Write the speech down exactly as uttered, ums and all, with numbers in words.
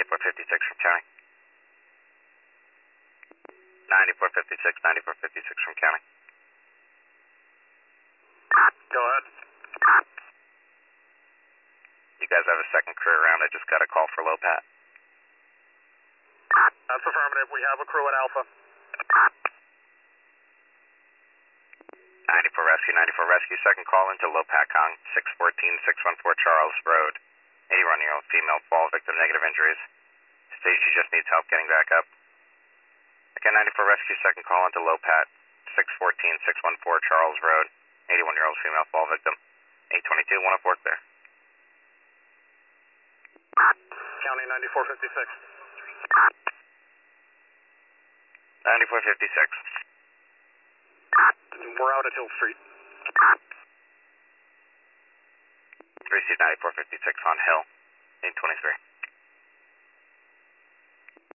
ninety-four fifty-six from county. ninety-four fifty-six, ninety-four fifty-six from county. Go ahead. You guys have a second crew around. I just got a call for low pat. That's affirmative. We have a crew at Alpha. ninety-four rescue, ninety-four rescue, second call into low pat Kong, six fourteen, six one four Charles Road. eighty-one-year-old female fall victim, negative injuries. States she just needs help getting back up. Again, ninety-four rescue, second call into low pat, six fourteen, six one four Charles Road. eighty-one-year-old female fall victim. eight twenty-two, one up work there. County ninety-four fifty-six. ninety-four fifty-six. We're out at Hill Street. Receive ninety-four fifty-six on Hill, eight twenty-three.